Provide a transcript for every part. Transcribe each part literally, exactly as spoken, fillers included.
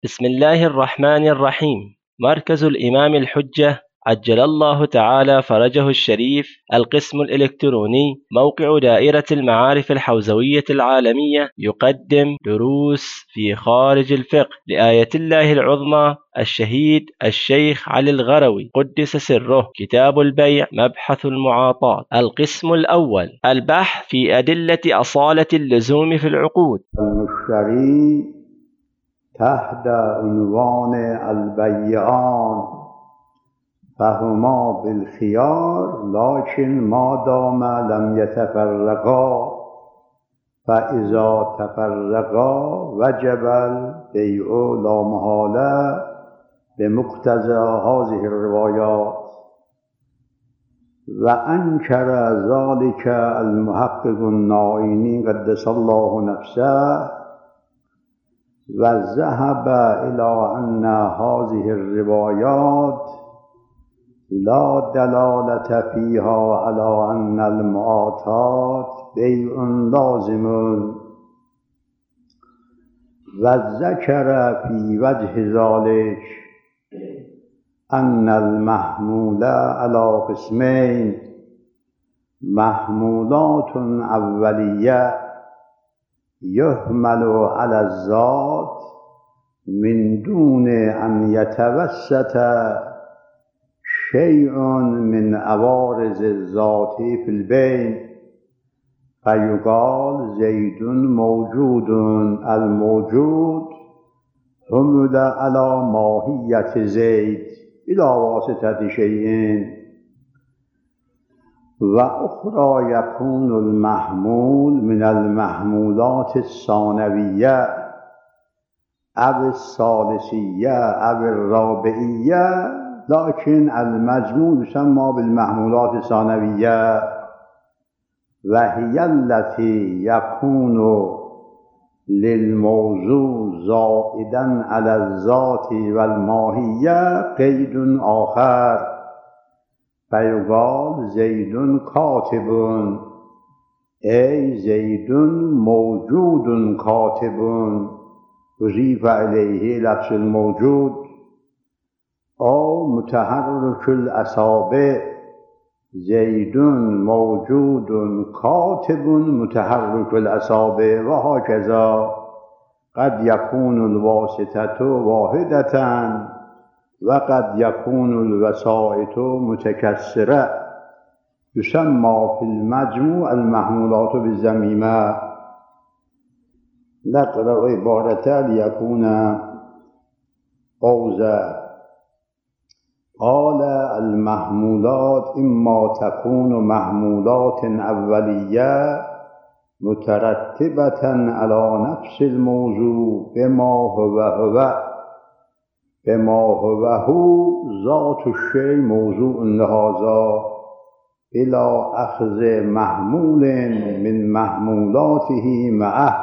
بسم الله الرحمن الرحيم. مركز الإمام الحجة عجل الله تعالى فرجه الشريف، القسم الإلكتروني، موقع دائرة المعارف الحوزوية العالمية، يقدم دروس في خارج الفقه لآية الله العظمى الشهيد الشيخ علي الغروي قدس سره. كتاب البيع، مبحث المعاطاة. القسم الأول، البحث في أدلة أصالة اللزوم في العقود. المشتری تحت عنوان البیعان فهما بالخيار لكن ما دام لم يتفرقا فإذا تفرقا وجب البيع لا محالة بمقتضى هذه الروايات. وأنكر ذلك المحقق النائینی قدس الله نفسه وذهب إلى أن هذه الروايات لا دلالة فيها على أن المعاطاة بيع لازم، وذكر في وجه ذلك أن المحمول على قسمين: محمولات أولية يحمل على الذات من دون أن يتوسط شيء من عوارض الذات في البيع، فيقال زيد موجود. الموجود حمل على ماهية زيد إلى واسطة شيء. وأخرى يكون المحمول من المحمولات الثانوية أو الثالثية أو الرابعية، لكن المجموع يسمى بالمحمولات الثانوية، وهي التي يكون للموضوع زائدا على الذات والماهية قيد آخر، فيقال زيد كاتب أي زيد موجود كاتب، أضيف إليه لفظ الموجود. أو متحرك الأصابع زيد موجود كاتب متحرك الأصابع، وهكذا. قد يكون الواسطة واحدة وقد يكون الوسائط متكسرة، يسمى في المجموع المحمولات بالضميمة. نقرأ عبارة ليكون أوضح. قال: المحمولات إما تكون محمولات أولية مترتبة على نفس الموضوع بما هو هو بما هو هو ذات الشيء موضوع لهذا، إلى أخذ محمول من محمولاته معه،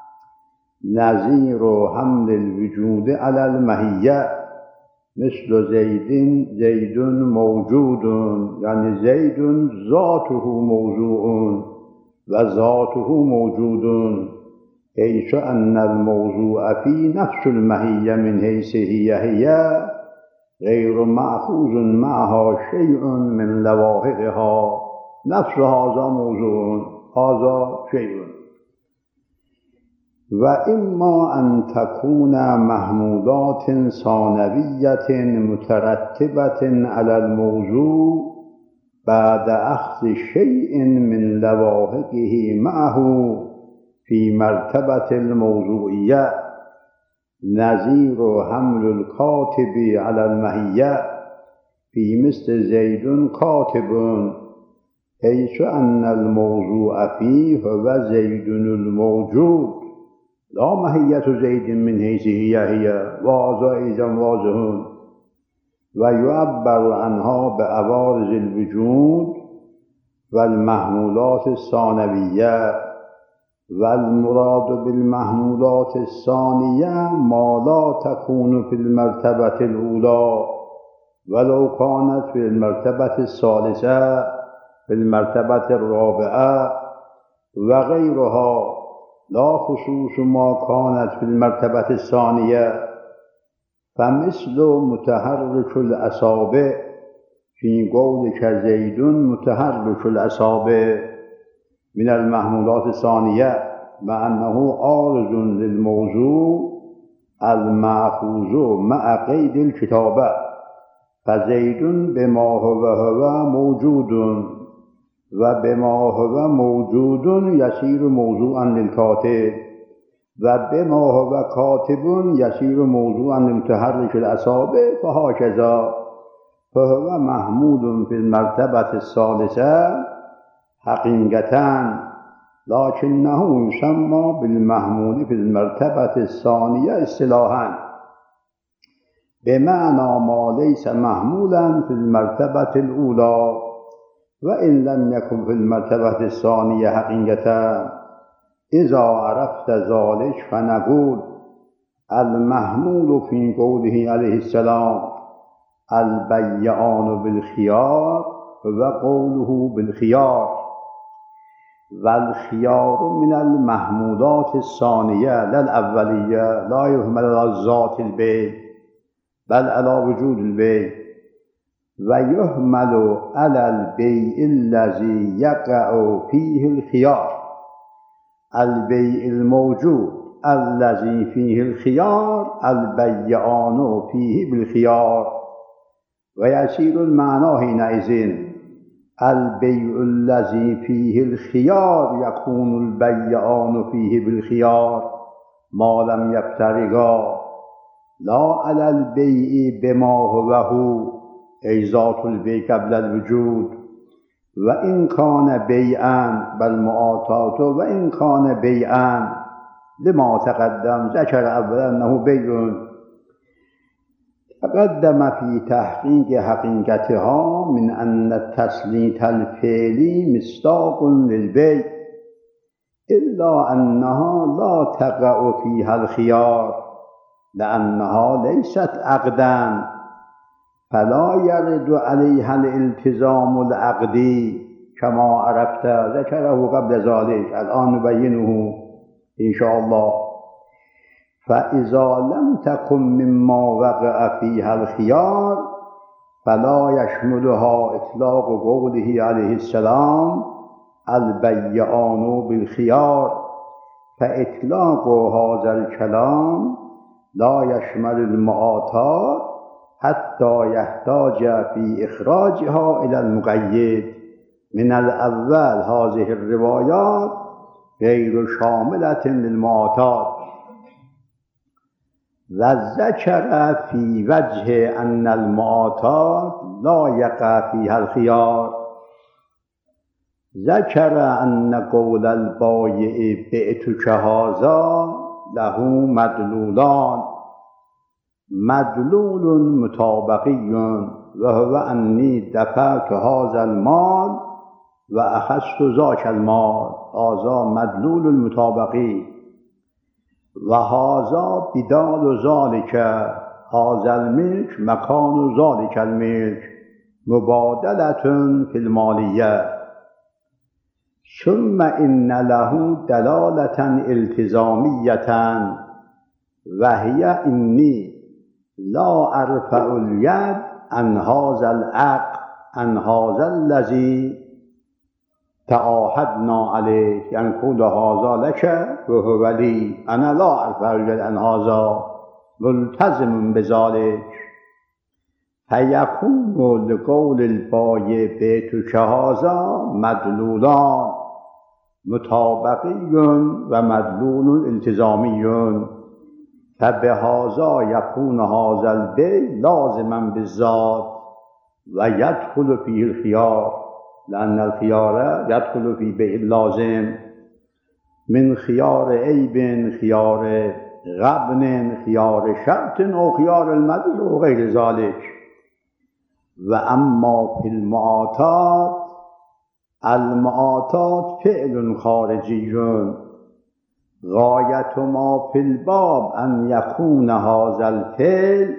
نظير حمل الوجود على الماهية، مثل زيد زيد موجود، يعني زيد ذاته موضوع وذاته موجود، حيث أن الموضوع في نفس الماهية من حيث هي هي غير مأخوذ معها شيء من لواحقها. نفس هذا موضوع، هذا شيء. وإما أن تكون محمولات ثانوية مترتبة على الموضوع بعد أخذ شيء من لواحقه معه في مرتبة الموضوعية، نظير حمل الكاتب على الماهية في مثل زيد كاتب، حيث أن الموضوع فيه هو زيد الموجود لا ماهية زيد من حيث هي هي، وهذا أيضا واضح. ويعبر عنها بعوارض الوجود والمحمولات الثانوية. والمراد بالمحمولات الثانية ما لا تكون في المرتبة الأولى، ولو كانت في المرتبة الثالثة في المرتبة الرابعة وغيرها، لا خصوص ما كانت في المرتبة الثانية. فمثل متحرك الأصابع في قولك زيد متحرك الأصابع من المحمولات الثانية، مع أنه عارض للموضوع المأخوذ مع قيد الكتابة، فزيد بما هو هو موجود، وبما هو موجود يصير موضوعا للكاتب، وبما هو كاتب يصير موضوعا لمتحرك الأصابع، فهكذا فهو محمول في المرتبة الثالثة حقيقة، لكنه يسمى بالمحمول في المرتبة الثانية اصطلاحا، بمعنى ما ليس محمولا في المرتبة الأولى، وإن لم يكن في المرتبة الثانية حقيقة. إذا عرفت ذلك فنقول المحمول في قوله عليه السلام البيعان بالخيار، وقوله بالخيار، والخيار من المحمولات الثانية لا الأولية، لا يهمل على ذات البيع بل على وجود البيع، ويهمل على البيع الذي يقع فيه الخيار، البيع الموجود الذي فيه الخيار البيعان فيه بالخيار، ويصير المعنى حينئذ البيع الذي فيه الخيار يكون البيعان فيه بالخيار ما لم يفترقا، لا على البيع بما هو هو أي ذات البيع قبل الوجود، وإن كان بيعا بالمعاطات، وإن كان بيعا لما تقدم ذكر أولا أنه بيع، تقدم في تحقيق حقيقتها من أن التسليط الفعلي مصداق للبيع، إلا أنها لا تقع فيها الخيار لأنها ليست عقدا، فلا يرد عليها الالتزام العقدي كما عرفت ذكره قبل ذلك، الآن نبينه إن شاء الله. فإذا لم تكن مما وقع فيها الخيار فلا يشملها إطلاق قوله عليه السلام البيعان بالخيار، فإطلاق هذا الكلام لا يشمل المعاطات حتى يحتاج في إخراجها إلى المقيد. من الأول هذه الروايات غير شاملة للمعاطات. وذكر في وجه أن المعاطات لا يقع فيها الخيار، ذكر أن قول البائع بعتك هذا له مدلولان، مدلول مطابقي وهو أني دفعت هذا المال وأخذت ذاك المال، هذا مدلول المطابقي، وهذا بدال ذلك، هذا الملك مكان ذلك الملك، مبادلة في المالية. ثم إن له دلالة التزامية، وهي إني لا أرفع اليد عن هذا العقد، عن هذا الذي تعاهدنا عليه، يعني كل هذا لك وهو لي، أنا لا أرفع اليد عن هذا، ملتزم بذلك. فيكون لقول البائع بعتك هذا مدلولان، مطابقي ومدلول التزامي، فبهذا يكون هذا البيع لازما بالذات ويدخل فيه الخيار، لأن الخيار يدخل في بيع اللازم، من خيار عيب، خيار غبن، خيار شرط أو خيار المدل وغير ذلك. وأما في المعاطات، المعاطات فعل خارجي، غاية ما في الباب أن يكون هذا الفعل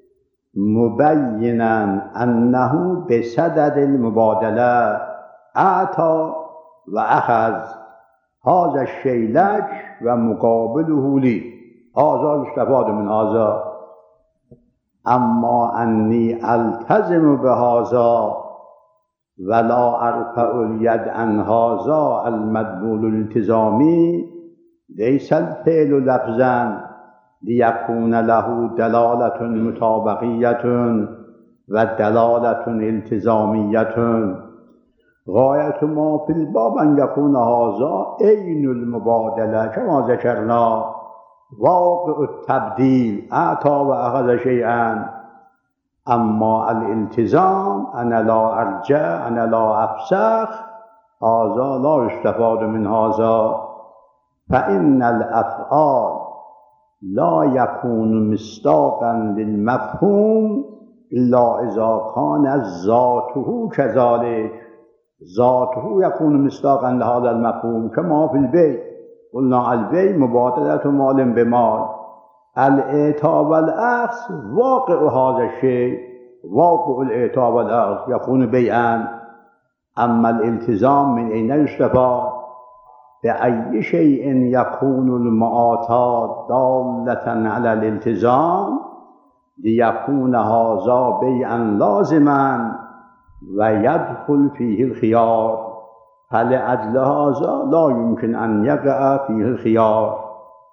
مبينا أنه بصدد المبادلة، أعطى وأخذ، هذا الشيء لك ومقابله لي، هذا يستفاد من هذا. اما انی التزم بهذا ولا ارفع الید عن هذا المدلول الالتزامی لیس الفعل لفظا لیکون له دلالة مطابقیة و دلالة التزامیة غایت ما فی الباب ان یکون هذا عین المبادله کما ذکرنا واقع التبدیل اعطى و اخذ شیئا اما الالتزام انا لا ارجع انا لا افسخ هذا لا یستفاد من هذا فان الافعال لا یکون مصداقا للمفهوم الا اذا كان ذاته كذلك ذاته يكون مصداقا لهذا المفهوم كما في البيع قلنا البيع مبادلة مال بمال الإعطاء والأخذ واقع هذا الشيء واقع الإعطاء والأخذ يكون بيعا أما الالتزام من أين يستفاد بأي شيء يكون المعاطاة دالة على الالتزام ليكون هذا بيعا لازما ويدخل فيه الخيار فلأجل هذا لا يمكن أن يقع فيه الخيار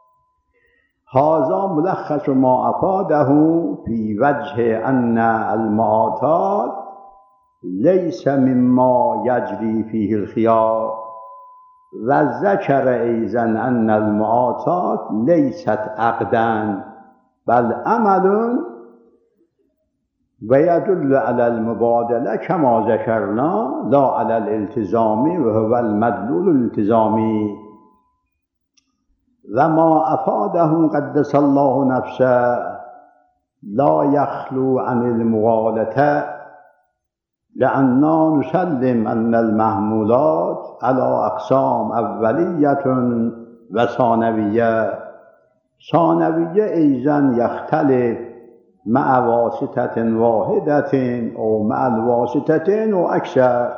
هذا ملخص ما أفاده في وجه أن المعاطاة ليس مما يجري فيه الخيار وذكر أيضا أن المعاطاة ليست عقدا بل عمل ويدل على المبادلة كما ذكرنا لا على الالتزام وهو المدلول الالتزامي وما أفاده قدس الله نفسه لا يخلو عن المغالطة لأننا نسلم أن المحمولات على أقسام أولية وثانوية ثانوية أيضا يختلف مع واسطة واحدة أو مع الواسطتين وأكثر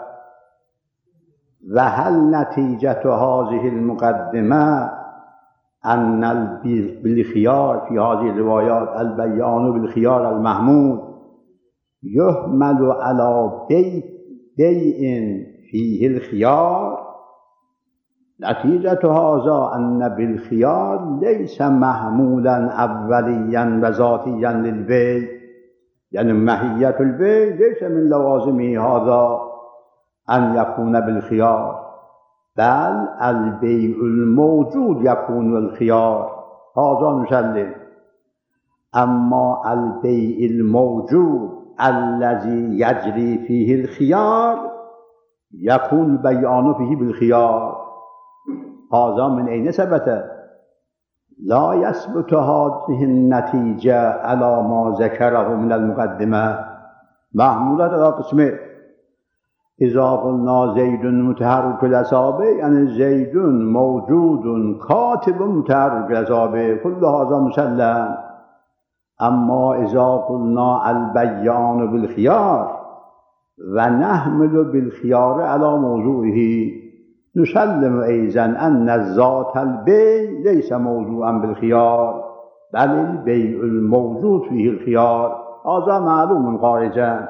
وهل نتيجة هذه المقدمة أن بالخيار في هذه الروايات البيان بالخيار المحمود يحمل على بيع بيع فيه الخيار نتيجة هذا أن بالخيار ليس محمولا أوليا وذاتيا للبيع يعني ماهية البيع ليس من لوازمه هذا أن يكون بالخيار بل البيع الموجود يكون الخيار هذا نسلم أما البيع الموجود الذي يجري فيه الخيار يكون البيان فيه بالخيار هذا من أين ثبت؟ لا يثبت هذه النتيجة على ما ذكره من المقدمة محمولة على قسمين إذا قلنا زيد متحرك الأصابع يعني زيد موجود كاتب متحرك الأصابع كل هذا مسلم أما إذا قلنا البيان بالخيار ونحمل بالخيار على موضوعه نسلم أيضا أن ذات البيع ليس موضوعا بالخيار بل البيع الموجود فيه الخيار هذا معلوم خارجا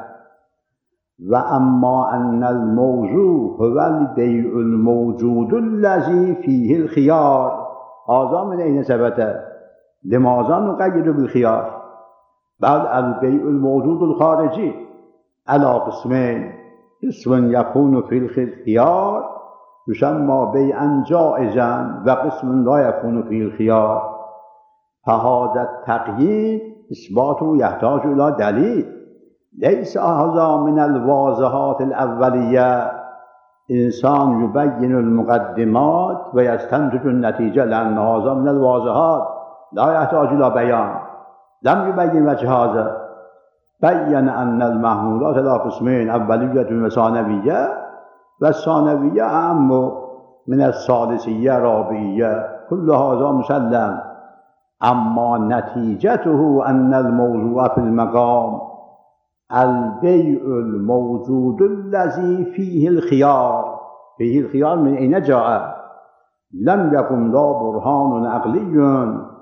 وأما أن الموضوع هو البيع الموجود الذي فيه الخيار هذا من أين ثبت؟ لماذا نقيد بالخيار؟ بل البيع الموجود الخارجي على قسمين قسم يكون في الخيار يسمى بيعا جائزا وقسم لا يكون فيه الخيار فهذا التقييد إثباته يحتاج إلى دليل ليس هذا من الواضحات الأولية إنسان يبين المقدمات ويستنتج النتيجة لأن هذا من الواضحات لا يحتاج إلى بيان لم يبين وجه هذا بين أن المحمولات على قسمين أولية وثانوية والثانوية أعم من الثالثية رابعية كل هذا مسلم أما نتيجته أن الموضوع في المقام البيع الموجود الذي فيه الخيار فيه الخيار من أين جاء؟ لم يكن لا برهان عقلي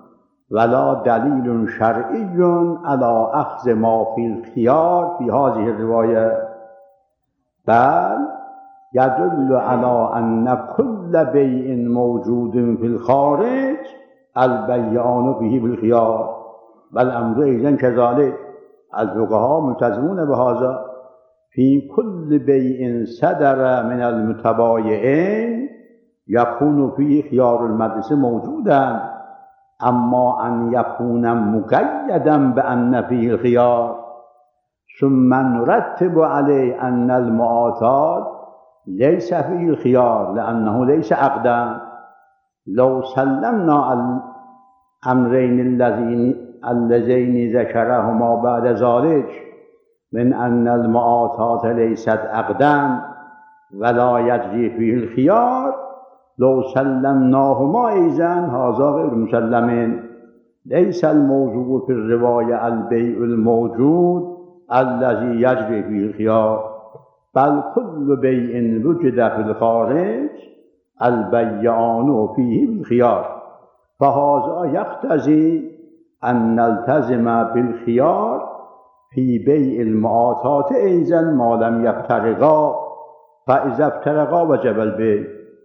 ولا دلیل شرعی علی اخذ ما فی الخیار فی هذه الروايه، بل يدل على أن كل بيع موجود في الخارج البيعان فيه بالخيار، والأمر أيضا كذلك. الفقهاء ملتزمون بهذا. في كل بيع صدر من المتبايعين يكون فيه خيار المجلس موجودا، أما أن يكون مقيدا بأن فيه الخيار ثم نرتب عليه أن المعاطات ليس فيه الخيار لأنه ليس عقدا. لو سلمنا الأمرين اللذين اللذين ذكرهما بعد ذلك من أن المعاطات ليست عقدا ولا يجري فيه الخيار، لو سلمناهما أيضا هذا غير مسلم. ليس الموضوع في الرواية البيع الموجود الذي يجري فيه الخيار، بل كل بيع وجد في الخارج البيعان فيه بالخيار. فهذا يقتضي أن نلتزم بالخيار في بيع المعاطات أيضا ما لم يفترقا، فإذا افترقا وجب البيع.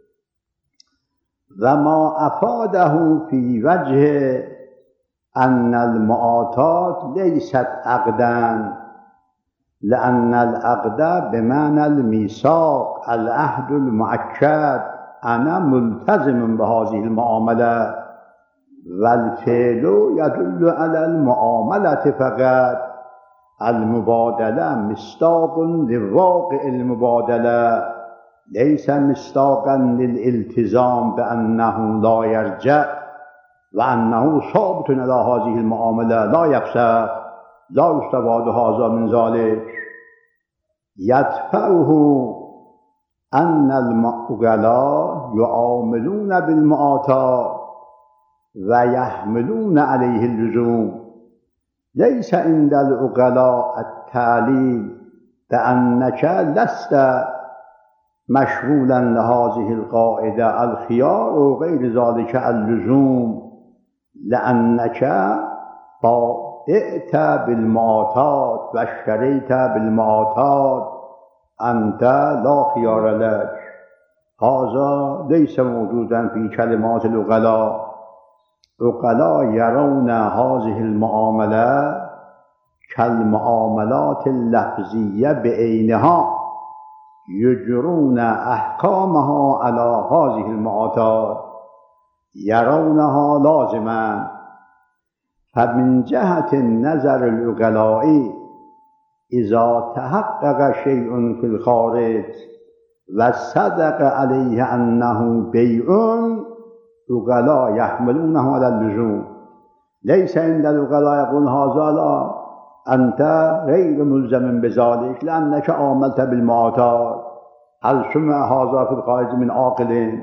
وما أفاده في وجه أن المعاطات ليست عقدا، لأن العقد بمعنى الميثاق العهد المؤكد، أنا ملتزم بهذه المعاملة، والفعل يدل على المعاملة فقط. المبادلة مصداق لواقع المبادلة، ليس مصداقا للالتزام بأنه لا يرجع وأنه ثابت على هذه المعاملة لا يفسخ. لا يستفاد هذا من ذلك. يدفعه أن العقلاء يعاملون بالمعاطاة ويحملون عليه اللزوم. ليس عند العقلاء التعليل بأنك لست مشغولا لهذه القاعدة الخيار وغير ذلك اللزوم، لأنك بعت بالمعاطات واشتريت بالمعاطات، أنت لا خيار لك. هذا ليس موجودا في كلمات العقلاء. العقلاء يرون هذه المعاملة كالمعاملات اللفظية بعينها، يجرون أحكامها على هذه المعاطات، يرونها لازما. فمن جهة النظر العقلاء إذا تحقق شيء في الخارج وصدق عليه أنه بيع، العقلاء يحملونه على اللزوم. ليس عند العقلاء يقول هذا لا، أنت غير ملزم بذلك لأنك عاملت بالمعاطات. هل سمع هذا في الخارج من عاقل؟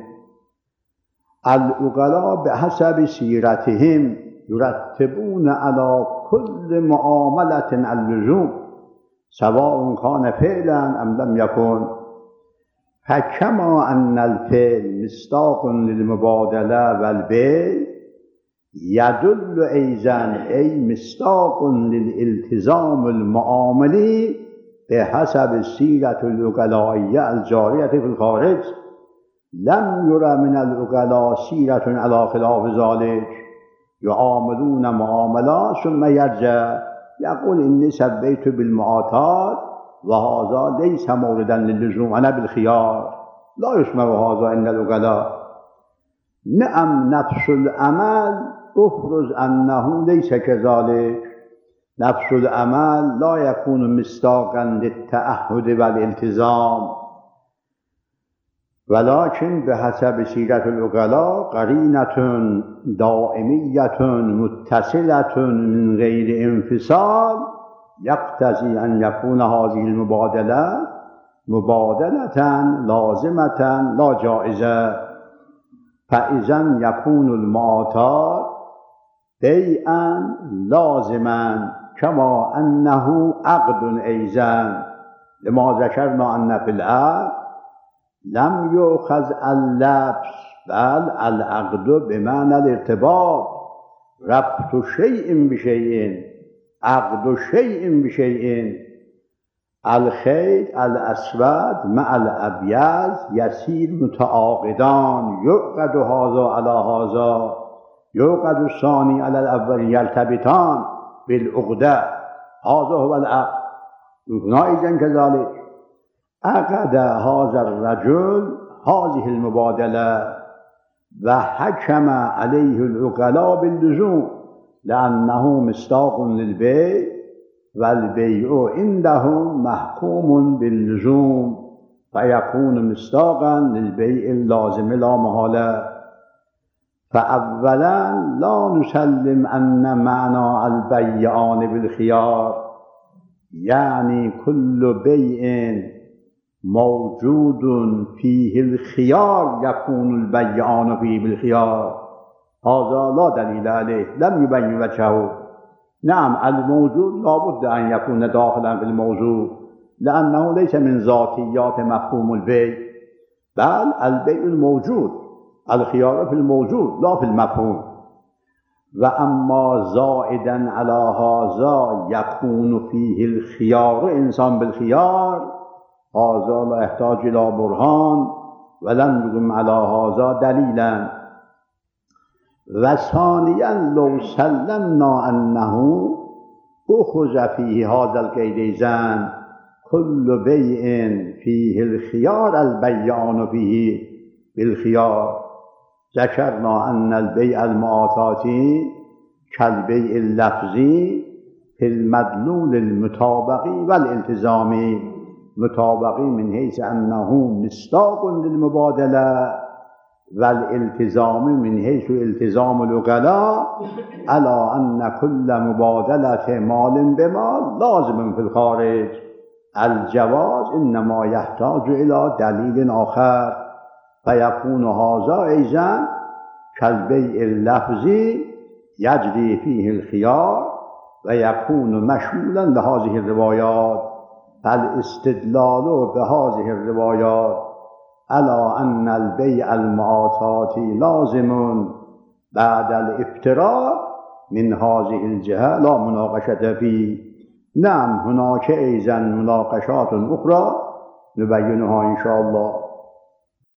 العقلاء بحسب سيرتهم يرتبون على كل معاملة اللزوم سواء كان فعلا أم لم يكن. فكما أن الفعل مصداق للمبادلة والبيع، يدل أيضا أي مصداق للالتزام المعاملي بحسب السيرة العقلائية الجارية في الخارج. لم يرى من العقلاء سيرة على خلاف ذلك، يعاملون معاملات ثم يرجع يقول إني سبيت بالمعاطات وهذا ليس موردا للزوم، أنا بالخيار. لا يسمع هذا عند العقلاء. نعم نفس العمل أفرز أنه ليس كذلك. نفس العمل لا يكون مصداقا للتعهد والالتزام، ولكن بحسب سيرة العقلاء قرينة دائمية متصلة من غير انفصال يقتضي أن يكون هذه المبادلة مبادلة لازمة لا جائزة. فإذا يكون المعاطات بيعا لازما كما أنه عقد أيضا، لما ذكرنا أن في العقد لم يؤخذ اللبس بل العقد بمعنى الارتباط، ربط شیء بشیء عقد شیء بشیء الخیط الاسود مع الابیض یسیر متعاقدان یعقد هذا علی هذا یعقد الثانی علی الاول یلتبطان بالعقده هذا هو العقد هنائذ كذلك عقد هذا الرجل هذه المبادله وحكم عليه العقلاء باللزوم لأنه مصداق للبيع والبيع عندهم محكوم باللزوم فيكون مصداقا للبيع اللازم لا محالة. فأولا لا نسلم أن معنى البيعان بالخيار يعني كل بيع موجود فيه الخيار يكون البيعان فيه بالخيار، هذا لا دليل عليه، لم يبين وجهه. نعم الموجود لا بد أن يكون داخلا في الموضوع لأنه ليس من ذاتيات مفهوم البيع، بل البيع الموجود، الخيار في الموجود لا في المفهوم. وأما زائدا على هذا يكون فيه الخيار إنسان بالخيار، هذا لا يحتاج إلى برهان ولم يقم على هذا دليلا. وثانيا لو سلمنا أنه أخذ فيه هذا القيد زن كل بيع فيه الخيار البيعان فيه بالخيار، ذكرنا أن البيع المعاطاتي كالبيع اللفظي في المدلول المطابقي والالتزامي. مطابقي من حيث أنه مصداق للمبادلة، والالتزام من حيث التزام العقلاء على أن كل مبادلة مال بمال لازم في الخارج. الجواز إنما يحتاج إلى دليل آخر، فيكون هذا أيضا كالبيع اللفظي يجري فيه الخيار ويكون مشمولا لهذه الروايات. فالاستدلال بهذه الروايات على أن البيع المعاطاتي لازم بعد الافتراء من هذه الجهة لا مناقشة فيه. نعم هناك أيضا مناقشات أخرى نبينها إن شاء الله.